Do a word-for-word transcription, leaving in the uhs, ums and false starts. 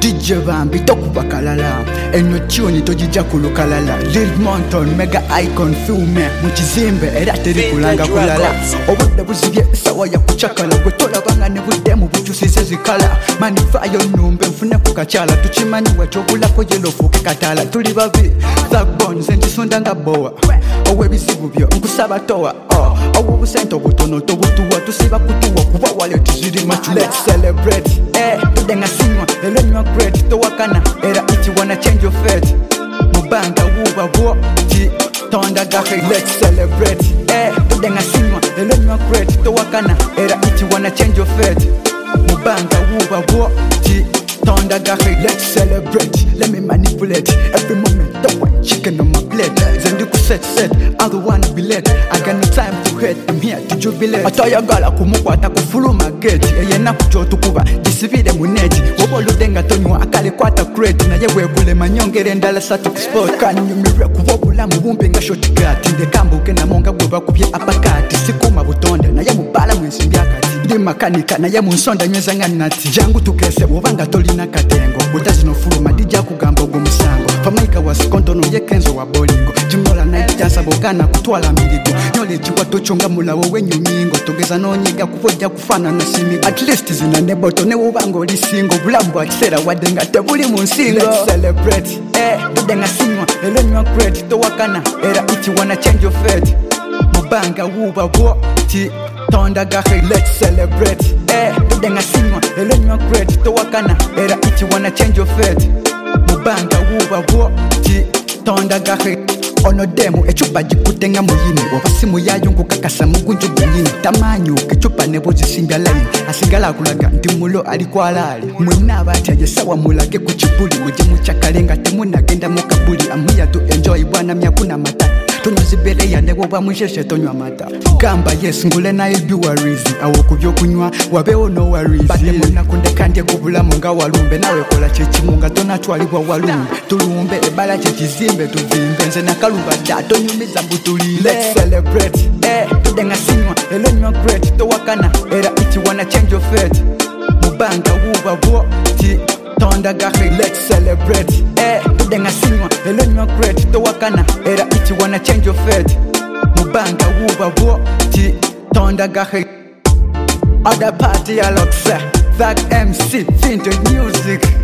D J Bambi tokubakalala eno tune tojija kulukalala Lil Monton Mega Icon Filme mukizimbe era teri kulanga kulala obudde buzibye sawa ya kuchakala gwe tolabanga ne budde mu bukyusize zikala manifayo numbe mfune ku kachala tukimanyi wetobulako yelo fuke katala tuli babi Zagbon sentisonda nga boa owebisibu byo nkusaba toa obubusente obutono tobutuwa tusiba kutuwa kuba wale tuziri machu let's celebrate eh tudenga sinywa lelo nywa great towakana era if you wanna change your fate mubanga wuba bwo ti tonda gahe let's celebrate eh tudenga sinywa lelo nywa great towakana era if you wanna change your fate mubanga wuba bwo ti tonda gahe let's celebrate let me manipulate every moment the one chicken on my plate zendi ku set set I don't wanna be late I got no time to hate I'm here to jubilate atayagala kumukwata kufuluma gate eyena kuchotu kuba disivide muneti woboludenga tonywa akale kwata crate naye wegule manyongere ndala satu sport kan nyumire kuvobula mubumbe nga shotgati ndekambuke na monga gwe kubye apakati sikuma butonde naye mubala mwensimbi akati ndi makanika naye munsonda nyweza nga nati jangu tukese wobanga tolina katengo utazino fuluma dija kugamba ogwo musango pamaika wasikontono yekenzo wa bolingo jimola night dansa bogana kutwala miligo nole chikwa tochonga mulawo wenyumingo togeza nonyiga kuvoja kufana na simi at least zina neboto ne ubango lisingo bulambo akisera wadenga tebuli munsingo let's celebrate eh tudenga sinywa lelo nywa great towakana era if you wanna change your fate mubanga wuba bwo ti tonda gahe let's celebrate eh tudenga sinywa lelo nywa great towakana era if you wanna change your fate mubanga wuba bwo ti tonda gahe ono demo echupa jikutenga muyini wabasimu yayungu kakasa mugunju bunyini tamanyu kechupa nebo zisimbya line asigala kulaga ndimulo alikwalali mwina batyaje sawa mulage kuchibuli muje muchakalenga temunagenda mukabuli I'm here to enjoy bwana myakuna mata tunazibele yande woba mwisheshe tonywa mata gamba yes ngule na ibi worries awo kubyo kunywa wabeho no worries bate muna kunde kandye kubula munga walumbe nawe kola chechimunga tona twalibwa walumbe tulumbe ebala chechizimbe tuvimbe nze nakalumba dato nyumiza mbutuli let's celebrate eh tudenga sinywa lelo nywa great towakana era if you wanna change your fate mubanga wuba bwo ti tonda gahe let's celebrate eh tudenga sinywa lelo nywa great towakana era if you wanna change your fate mubanga wuba bwo ti tonda gahe other party aloxa that M C vintage music